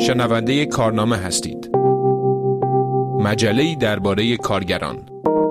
شنونده کارنامه هستید. مجله‌ای درباره کارگران.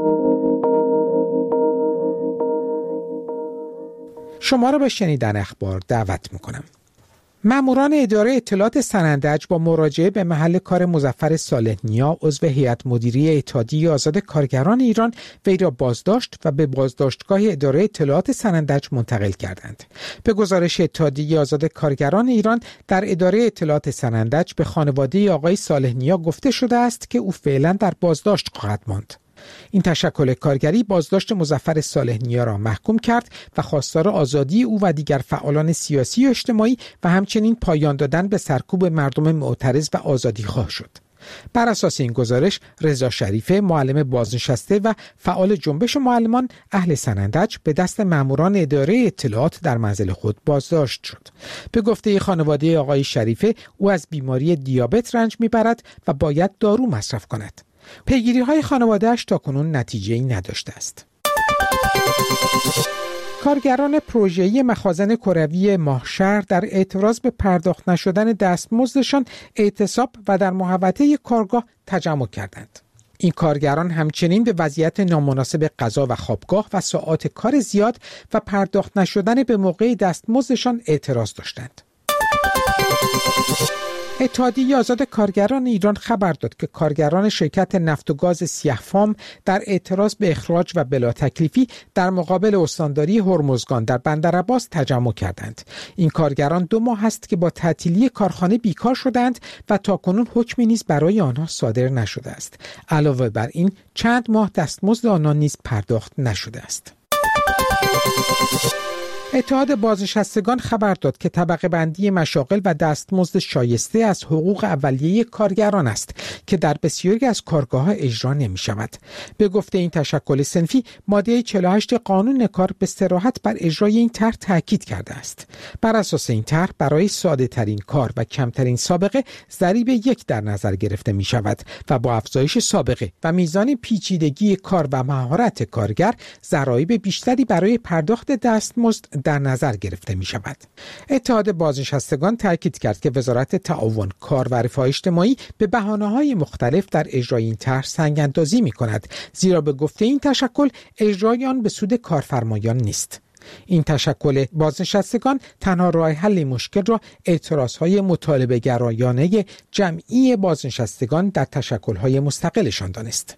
شما را به شنیدن اخبار دعوت می‌کنم. ماموران اداره اطلاعات سنندج با مراجعه به محل کار مظفر صالح نیا عضو هیئت مدیره اتحادیه آزاد کارگران ایران وی را بازداشت و به بازداشتگاه اداره اطلاعات سنندج منتقل کردند. به گزارش اتحادیه آزاد کارگران ایران در اداره اطلاعات سنندج به خانواده آقای صالح نیا گفته شده است که او فعلا در بازداشت خواهد ماند. این تشکل کارگری بازداشت مظفر صالح نیا را محکوم کرد و خواستار آزادی او و دیگر فعالان سیاسی و اجتماعی و همچنین پایان دادن به سرکوب مردم معترض و آزادیخواه شد. بر اساس این گزارش رضا شریفه، معلم بازنشسته و فعال جنبش معلمان اهل سنندج، به دست ماموران اداره اطلاعات در منزل خود بازداشت شد. به گفته خانواده آقای شریفه، او از بیماری دیابت رنج میبرد و باید دارو مصرف کند. پیگیری‌های خانواده‌اش تاکنون نتیجه‌ای نداشته است. کارگران پروژه‌ای مخازن کروی ماهشهر در اعتراض به پرداخت نشدن دستمزدشان اعتصاب و در محوطه کارگاه تجمع کردند. این کارگران همچنین به وضعیت نامناسب غذا و خوابگاه و ساعات کار زیاد و پرداخت نشدن به موقع دستمزدشان اعتراض داشتند. اتحادیه آزاد کارگران ایران خبر داد که کارگران شرکت نفت و گاز سیاه‌فام در اعتراض به اخراج و بلا تکلیفی در مقابل استانداری هرمزگان در بندرعباس تجمع کردند. این کارگران 2 ماه است که با تعطیلی کارخانه بیکار شدند و تاکنون حکمی نیز برای آنها صادر نشده است. علاوه بر این چند ماه دستمزد آنان نیز پرداخت نشده است. اتحاد بازنشستگان خبر داد که طبقه بندی مشاغل و دستمزد شایسته از حقوق اولیه کارگران است که در بسیاری از کارگاه‌ها اجرا نمی‌شود. به گفته این تشکل صنفی، ماده 48 قانون کار به صراحت بر اجرای این طرح تاکید کرده است. بر اساس این طرح برای ساده‌ترین کار و کمترین سابقه ضریب 1 در نظر گرفته می‌شود و با افزایش سابقه و میزان پیچیدگی کار و مهارت کارگر، ضرایب بیشتری برای پرداخت دستمزد در نظر گرفته می شود. اتحاد بازنشستگان تاکید کرد که وزارت تعاون، کار و رفاه اجتماعی به بهانه‌های مختلف در اجرای این طرح سنگ‌اندازی می کند، زیرا به گفته این تشکل اجرای آن به سود کارفرمایان نیست. این تشکل بازنشستگان تنها راه حل مشکل را اعتراضهای مطالبه گرایانه جمعی بازنشستگان در تشکل‌های مستقلشان دانست.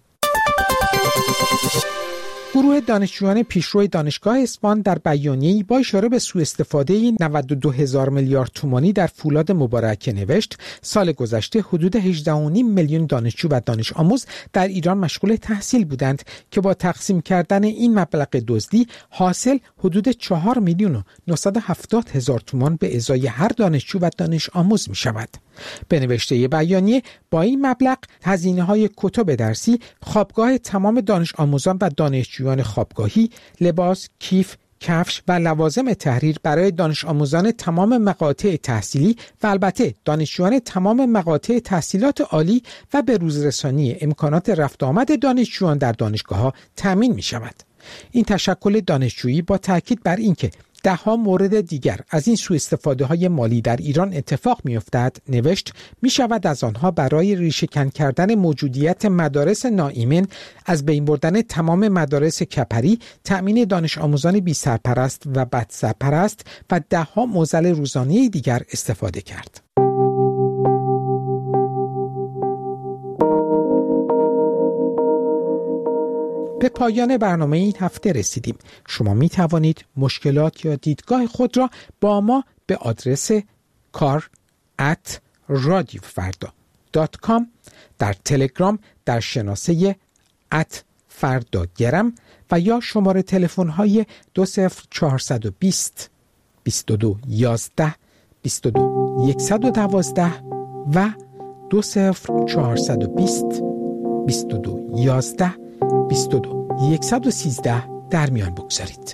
گروه دانشجویان پیشرو دانشگاه اصفهان در بیانیه‌ای با اشاره به سوء استفاده 92,000 میلیارد تومانی در فولاد مبارکه نوشت: سال گذشته حدود 18.5 میلیون دانشجو و دانش آموز در ایران مشغول تحصیل بودند که با تقسیم کردن این مبلغ دزدی حاصل حدود 4,970,000 تومان به ازای هر دانشجو و دانش آموز می شود. به نوشته بیانیه، با این مبلغ هزینه‌های کتب درسی، خوابگاه تمام دانش آموزان و دانشجویان خوابگاهی، لباس، کیف، کفش و لوازم تحریر برای دانش آموزان تمام مقاطع تحصیلی و البته دانشجویان تمام مقاطع تحصیلات عالی و به روزرسانی امکانات رفت آمد دانشجویان در دانشگاه‌ها تامین می‌شود. این تشکل دانشجویی با تاکید بر اینکه 10 مورد دیگر از این سوء استفاده های مالی در ایران اتفاق می افتد نوشت: می شود از آنها برای ریشه‌کن کردن موجودیت مدارس ناایمن، از بین بردن تمام مدارس کپری، تأمین دانش آموزان بی سرپرست و بد سرپرست و 10 معضل روزانه دیگر استفاده کرد. به پایان برنامه این هفته رسیدیم. شما می توانید مشکلات یا دیدگاه خود را با ما به آدرس kar@radiofarda.com، در تلگرام در شناسه @fardageram و یا شماره تلفن های 20420 2211 22112 و 20420 2211 22113 در میان بگذارید.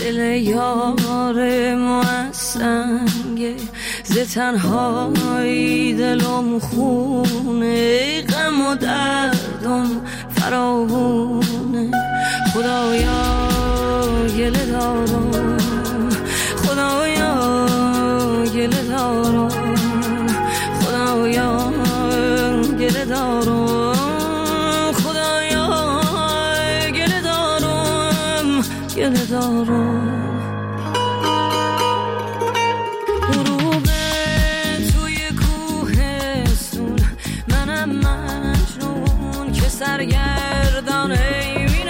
دل یار ما سنگه، ز تنهایی دلم خونه، غم و دردم فراوونه. خدایا گله دارم، خدایا گله دارم، خدایا گله دارم، خدایا گله دارم، گله دارم. غروب توی کوهستون، منم مجنون که سرگردانه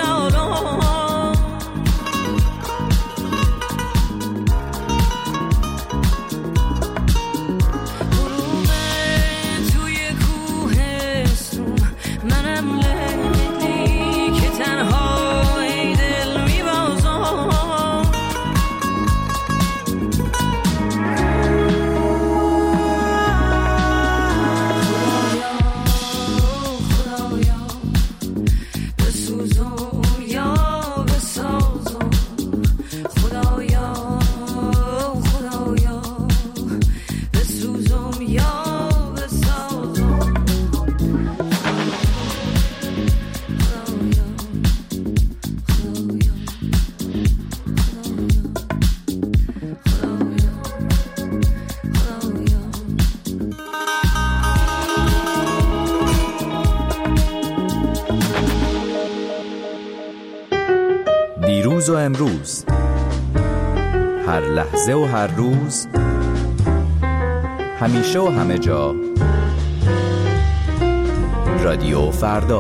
دیروز و امروز، هر لحظه و هر روز، همیشه و همه جا، رادیو فردا.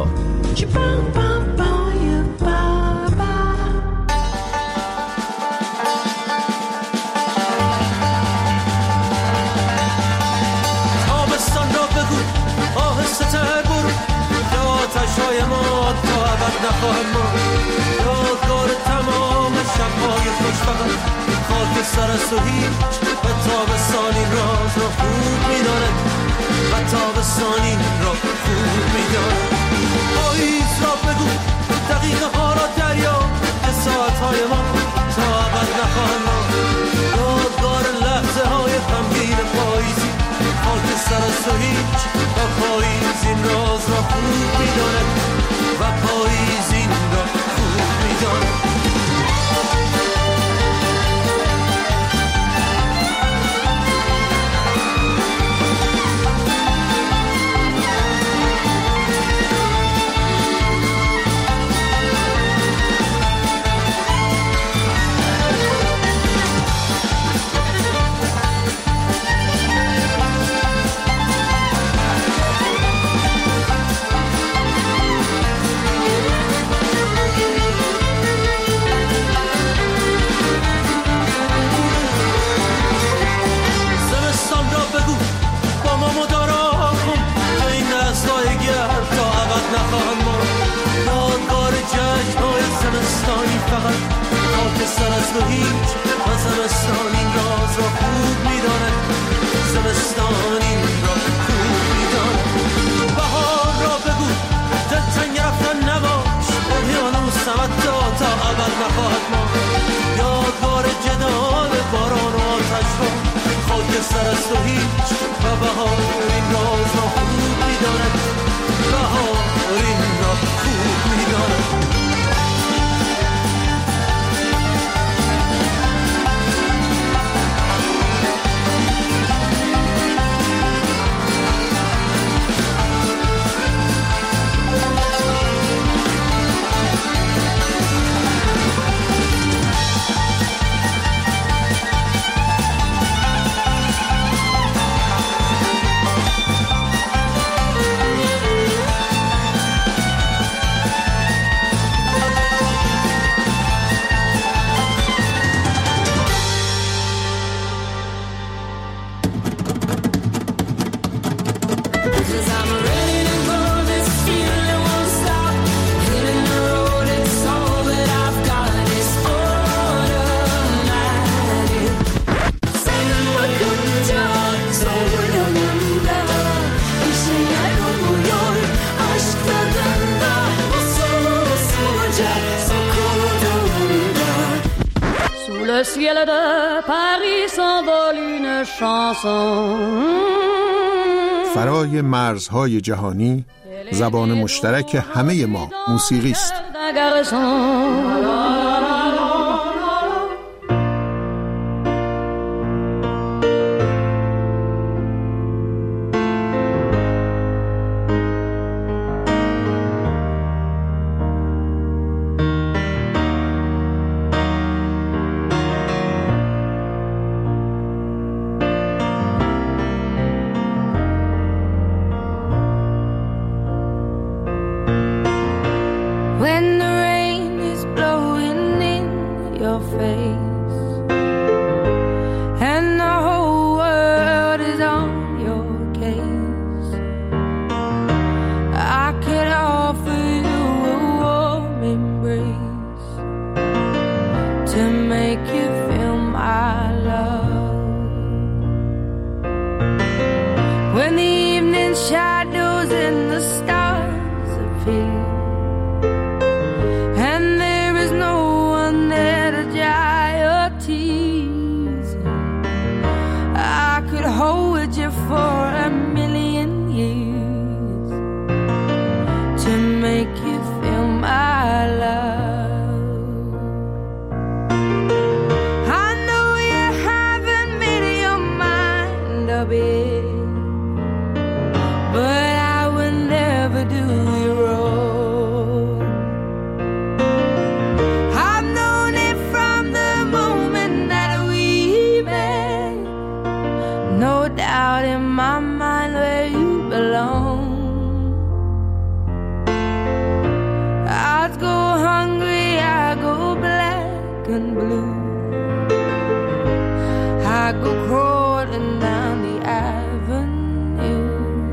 تابستان را بگو آهسته تر برو، که آتش‌های ما تا ابد نخواهد ماند. یادگار تمام شب‌های خوشبخت، خاک سر است و هیچ، و تابستانی راز را خوب می‌داند، و تابستانی را خوب می‌داند. پاییز را بگو دقیقه ها را دریا، که ساعت‌های ما تا ابد نخواهد ماند. یادگار لحظه های غمگین پاییزی، خاک سر است و هیچ، و پاییز این راز را خوب می‌داند، و پاییز این را خوب می‌داند. سر است و هیچ، و زمستان این راز را خوب می‌داند، زمستان این را خوب می‌داند. بهار را بگو دلتنگ رفتن نباش، اقیانوس حتی تا ابد نخواهد ماند. یادگار جدال باران و آتش را، خاک سر است و هیچ، و بهار این راز را خوب می‌داند، بهار این را خوب می‌داند. ciel de Paris s'envole une chanson. فرای مرزهای جهانی زبان مشترک همه ما موسیقی است. When the rain is blowing in your face and the whole world is on your case, I could offer you a warm embrace to make you feel my love. When the evening shadows and the stars appear and there is no one there to dry your tears, I could hold you for 1,000,000 years to make you feel my love. I know you haven't made your mind up yet, but I will never do you wrong. I've known it from the moment that we met. No doubt in my mind where you belong. I'd go hungry, I go black and blue. I go crawling down the avenue.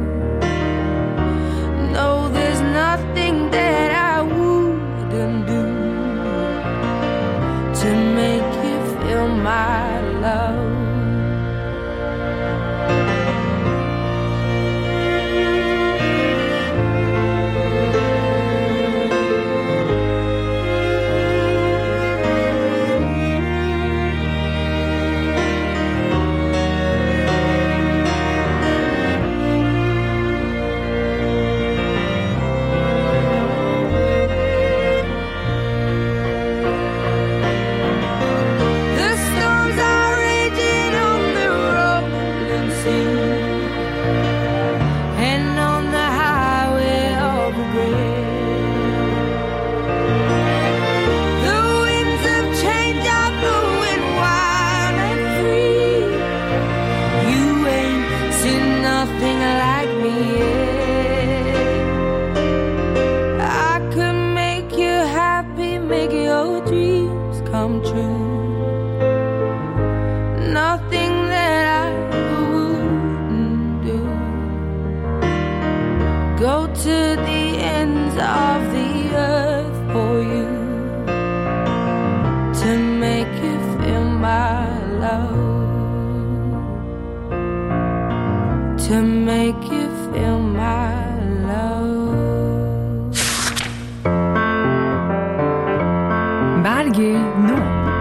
No, there's nothing that I wouldn't do to make you feel my love. The storms are raging on the rolling sea and on the highway of regret. The winds of change are blowing wild and free. You ain't seen nothing like me yet. I could make you happy, make your dreams come true. Nothing that I wouldn't do. Go to the ends of the earth for you to make you feel my love. To make you feel my love. برگ نو.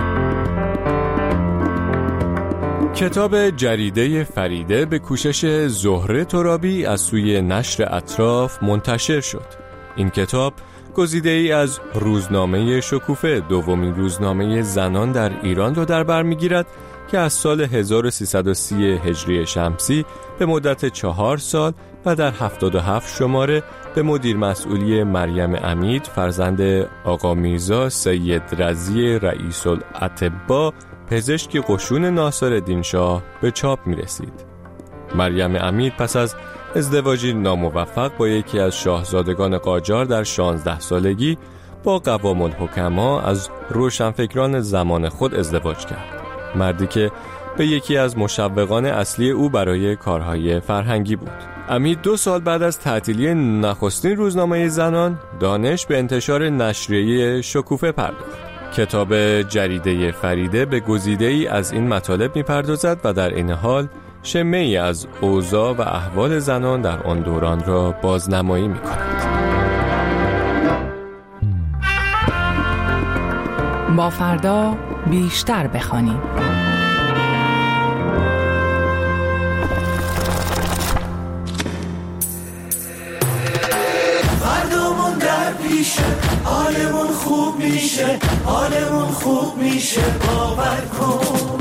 کتاب جریده فریده به کوشش زهره ترابی از سوی نشر اطراف منتشر شد. این کتاب گزیده‌ای از روزنامه شکوفه، دومین روزنامه زنان در ایران را در بر می‌گیرد که از سال 1330 هجری شمسی به مدت 4 سال و در 77 شماره به مدیر مسئولی مریم عمید فرزند آقا میرزا سید رضی رئیس الاطباء پزشک قشون ناصرالدین شاه به چاپ می رسید. مریم عمید پس از ازدواجی ناموفق با یکی از شاهزادگان قاجار در 16 سالگی با قوام الحکما از روشنفکران زمان خود ازدواج کرد. مردی که به یکی از مشوقان اصلی او برای کارهای فرهنگی بود. عمید 2 سال بعد از تعطیلی نخستین روزنامه زنان دانش به انتشار نشریه شکوفه پرداخت. کتاب جریده فریده به گزیده‌ای از این مطالب می‌پردازد و در این حال شمه‌ای از اوضاع و احوال زنان در آن دوران را بازنمایی می‌کند. با فردا بیشتر بخوانیم. فردامون در پیشه، حالمون خوب میشه، حالمون خوب میشه، باور کن.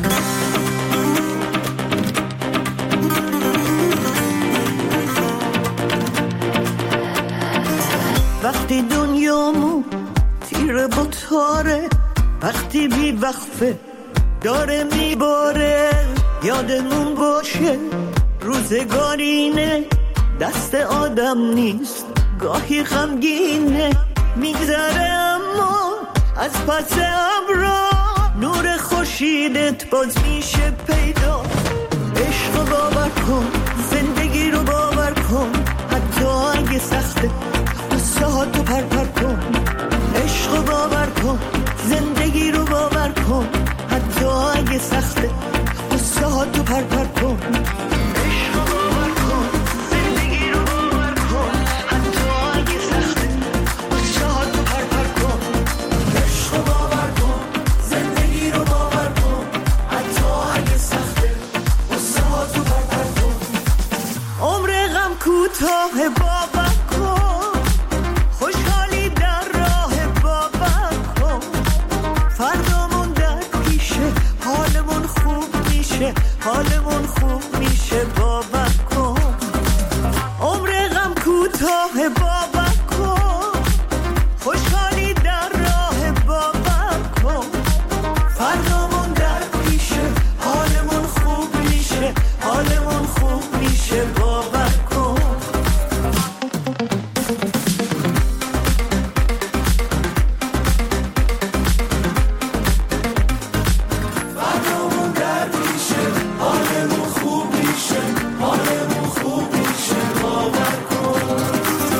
وقتی دنیامون تیره با تاره، وقتی بی وقفه داره میباره، یادمون باشه روزگارینه، دست آدم نیست گاهی غمگینه، میگذره اما از پس ابرا نور خورشیدت باز میشه پیدا. عشق رو باور کن، زندگی رو باور کن، حتی اگه سخته قصه ها تو پر کن. عشق رو باور کن، زندگی رو باور کن، حتی اگه سخته قصه ها تو پر کن. عشق رو باور کن، زندگی رو باور کن، حتی اگه سخته قصه ها تو پر کن. عشق رو باور کن، زندگی رو باور کن، حتی اگه سخته قصه ها تو پر کن. عمر غم کوتاه باور کن، خوشحالی در راه باور کن. فردامون در پیشه، حالمون خوب میشه، حالمون خوب میشه، باور کن. عمر غم کوتاه باور کن، خوشحالی در راه باور کن. فردامون در پیشه، حالمون خوب میشه، حالمون خوب میشه، باور کن. فردامون در پیشه، حالمون خوب میشه، حالمون خوب میشه، باور کن.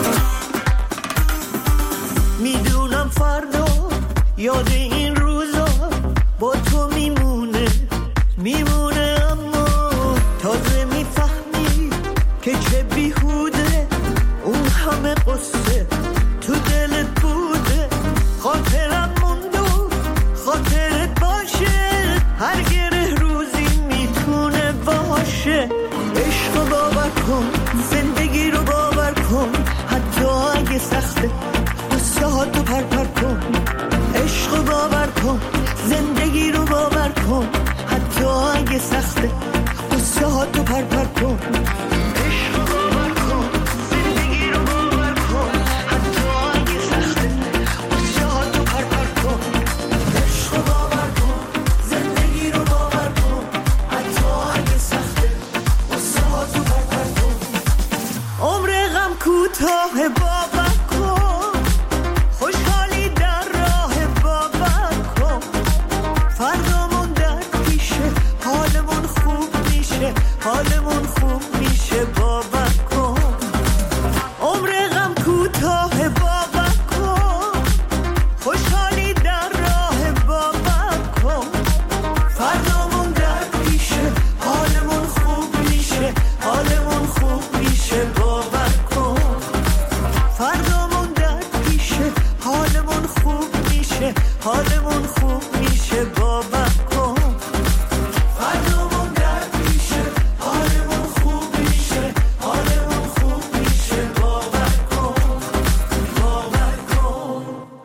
میدونم فردا یاد این روزا با تو میمونه، میمونه، اما تازه میفهمی که چه بیهوده اون همه قصه تو دلت بوده. خاطرم مونده و خاطرت باشه، هر گره روزی میتونه باشه. عشق رو باور کن، زندگی رو باور کن، حتی اگه سخته قصه ها تو پر کن. عشق رو باور کن، زندگی رو باور کن، حتی اگه سخته قصه ها تو پر کن. عشق رو باور کن، زندگی رو باور کن، حتی اگه سخته قصه ها تو پر کن. عشق رو باور کن، زندگی رو باور کن، حتی اگه سخته قصه ها تو پر کن. عمر غم کوتاه باور کن، خوشحالی در راه باور کن. فردامون در پیشه، حالمون خوب میشه، حالمون خوب میشه، باور کن. عمر غم کوتاه باور کن، خوشحالی در راه باور کن. فردامون در پیشه، حالمون خوب میشه، حالمون خوب میشه، باور کن. فردامون در پیشه، حالمون خوب میشه، حالمون خوب میشه، باور کن. فردامون در پیشه، حالمون خوب میشه، حالمون خوب میشه، باور کن، باور کن.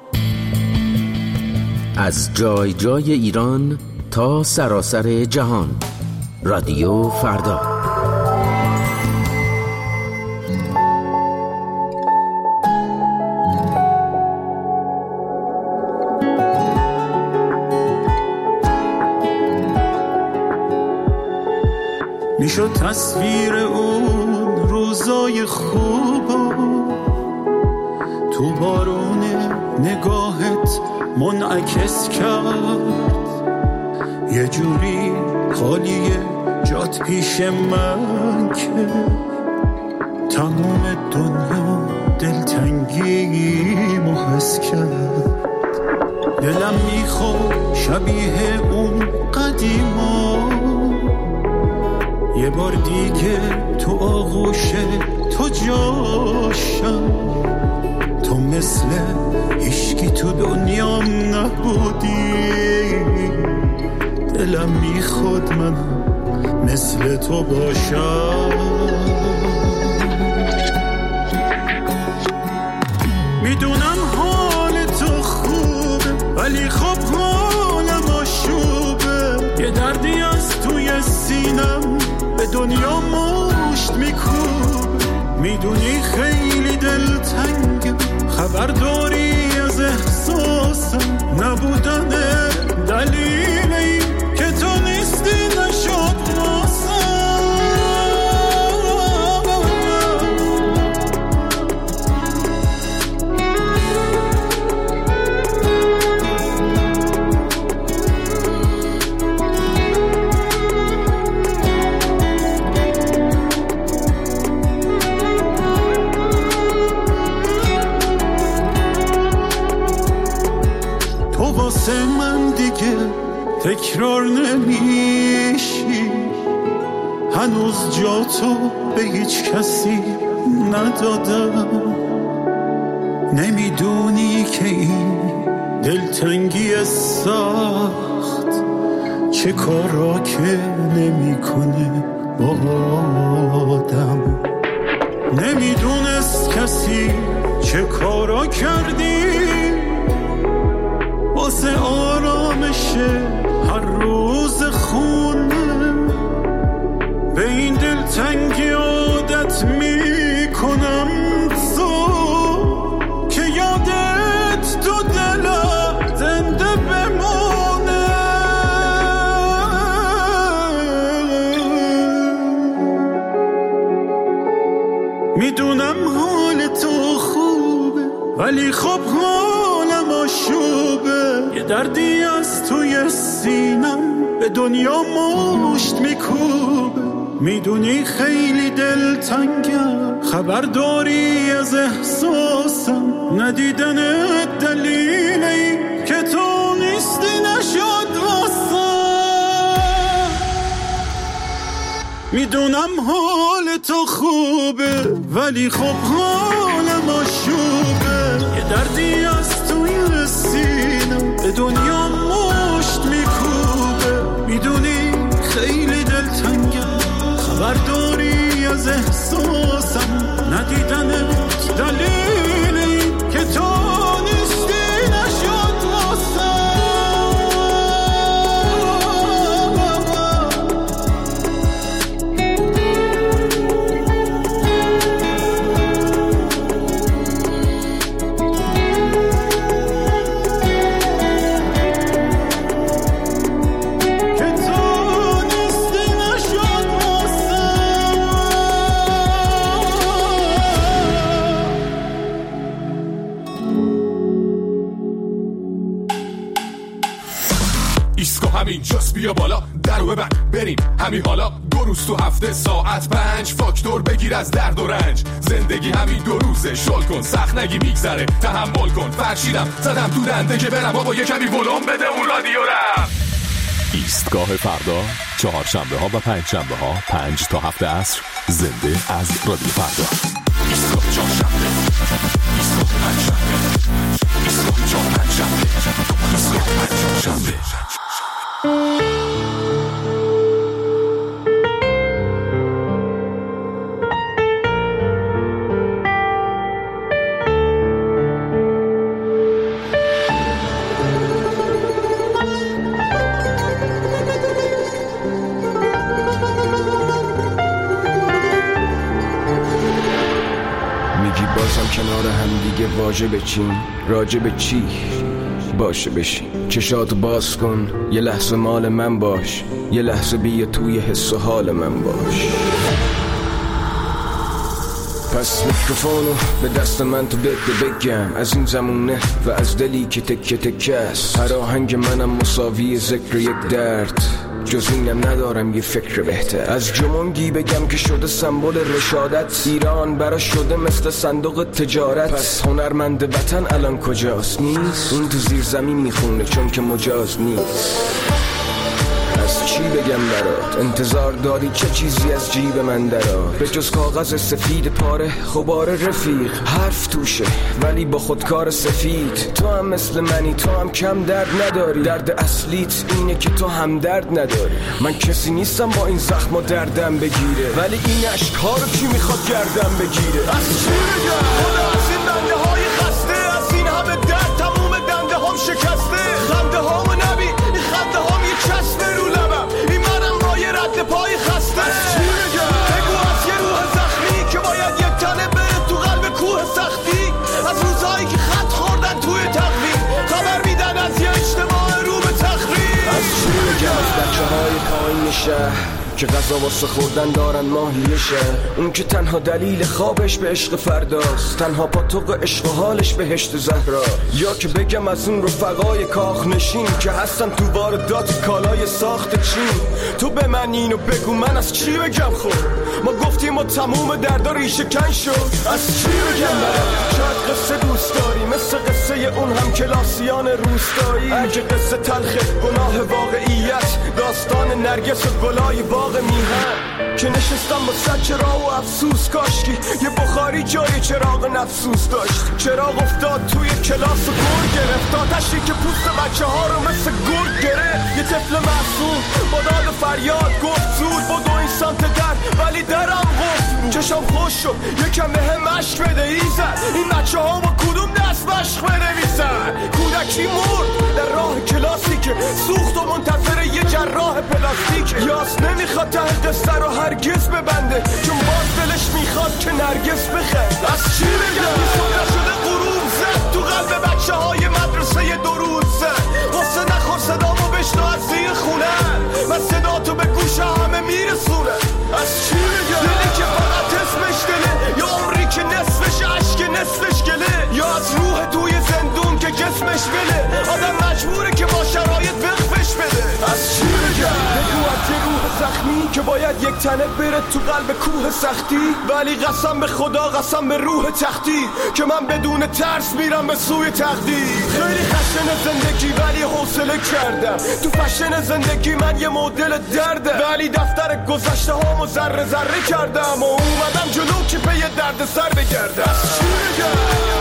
از جای جای ایران تا سراسر جهان، رادیو فردا. میشد تصویر اون روزای خوبو تو بارون نگاهت منعکس کرد. یه جوری خالیه جات پیش من که تمام دنیا دلتنگی محس کرد. دلم میخواد شبیه اون قدیما یه بار دیگه تو آغوش تو جاشم، تو مثل هیچکی تو دنیام نبودی، دلم میخواد منم مثل تو باشم. میدونم حال تو خوبه ولی خب حالم آشوبه، یه دردی از توی سینم به دنیا مشت میکوبه. میدونی خیلی دلتنگم، خبر داری از احساسم، نبودن دلیل این که تو نیستی نشد واسم. واسه من دیگه تکرار نمیشی، هنوز جا تو به هیچ کسی ندادم. نمیدونی که این دلتنگی سخت چه کارا که نمیکنه با آدم. نمیدونست کسی چه کارا کردی واسه آرامش هر روز خونه. به این دلتنگی عادت میکنم تو که یادت تو دلم زنده بمونه. میدونم حال تو خوبه ولی خب حالم آشوبه، یه دردی از توی سینم به دنیا مشت میکوبه. میدونی خیلی دلتنگم، خبر داری از احساسم، ندیدن دلیلی که تو نیستی نشد واسم. میدونم حال تو خوبه ولی خب حالم آشوبه، یه دردی از توی سینم به دنیا مشت میکوبه. میدونی خیلی دلتنگم، خبر داری از احساسم، ندیدن دلیلی که تو نیستی نشد واسم. اینجاست بیا بالا درو ببند بریم همین حالا. 2 روز تو هفته ساعت 5 فاکتور بگیر از درد و رنج. زندگی همین 2 روزه شل کن، سخت نگی میگذره، تحمل کن. فرشیدم زدم تو دنده که برم بابا یه کمی ولوم بده اون رادیو رم. ایستگاه فردا، 4 شنبه ها و 5 شنبه ها 5 تا 7 عصر زنده از رادیو فردا. ایستگاه 4 شنبه، ایستگاه 5 شنبه، ایستگاه 4 5 شنبه، ایستگاه 5 شنبه. کنار هم دیگه واژه بچین، راجع به چی باشه بشین. چشاتو باز کن، یه لحظه مال من باش، یه لحظه بیا توی حس و حال من باش. پس میکروفونو به دست من تو بگم، از این زمونه و از دلی که تکه تکه است. هر آهنگ منم مساوی ذکر یک درد، جز اینم ندارم یه فکر بهتر. از جمونگی بگم که شده سمبل رشادت، ایران برا شده مثل صندوق تجارت. پس هنرمند وطن الان کجاست؟ نیست، اون تو زیر زمین میخونه چون که مجاز نیست. از از چی بگم برات؟ انتظار داری چه چیزی از جیب من درات؟ به جز کاغذ سفید پاره غبار رفیق حرف توشه ولی با خودکار سفید. تو هم مثل منی، تو هم کم درد نداری. درد اصلیت اینه که تو هم درد نداری. من کسی نیستم با این زخم و دردم بگیره، ولی این اشک‌ها رو کی میخواد گردم بگیره؟ از چی بگم؟ خدا از این بنده های خسته، از این همه درد تموم دنده هم شکسته. خنده هامو نبین، این خنده هام یه چسبه رو لبم، این منم با یه رد پای خسته. از چی بگم؟ بگو از یه روح زخمی که باید یک تنه بره تو قلب کوه سختی. از روزهایی که خط خوردن توی تقویم، خبر میدن از یه اجتماع رو به تخریب. از چی بگم؟ از بچه های پایین شهر که غذا واسه خوردن دارن ماهیشه، اون که تنها دلیل خوابش به عشق فرداست، تنها پاتوق عشق و حالش بهشت زهرا. یا که بگم از اون رفقای کاخ نشین که هستن تو واردات کالای ساخت چین. تو به من اینو بگو من از چی بگم؟ خود ما گفتیم و تموم دردا ریشه کن شد. از چی بگم برات؟ شاید قصه دوست داری مثل قصه اون هم کلاسیان روستایی. اگه قصه تلخه گناه واقعیت، داستان نرگس و گلای باغ میهن که نشستم با صد چراغ و افسوس. کاشکی یه بخاری جای چراغ نفسوس داشت. چراغ افتاد توی کلاس و گل گرفت، آتشی که پوست بچه ها رو مثل گل گرفت. یه طفل معصوم با داد و فریاد گفت زود بدو این سمت در، ولی درم قفل بود. چشم خوش شد یکم بهم عشق بده ایزد، این بچه ها با کدوم دست مشق بنویسن. کودکی مرد در راه کلاسی که سوخت و منتظر یه جراح پلاستیک. یاس نمیخواد ته قصه رو هرگز ببنده، چون باز دلش میخواد که نرگس بخند. از چی بگم؟ صبح شده غروب زد تو قلب بچه های مدرسه درود زد. واسه نخور صدامو بشنو از زیر خونه، من صدا تو به گوش همه میرسونه. از چی بگم؟ دلی که فقط اسمش دله، یا عمری که نصفش عشق نصفش گله، یا از روح توی زندون که جسمش بله. آدم مجبوره که با شرایط وقفش بده. از چی بگم؟ بگو از یه روح زخمی که باید یک تنه بره تو قلب کوه سختی، ولی قسم به خدا قسم به روح تختی که من بدون ترس میرم به سوی تقدیر. خیلی خشن زندگی ولی حوصله کردم، تو فشن زندگی من یه مدل درده، ولی دفتر گذشته هامو ذره ذره کردم و اومدم جلو که به یه درد سر بگردم. از چی بگم؟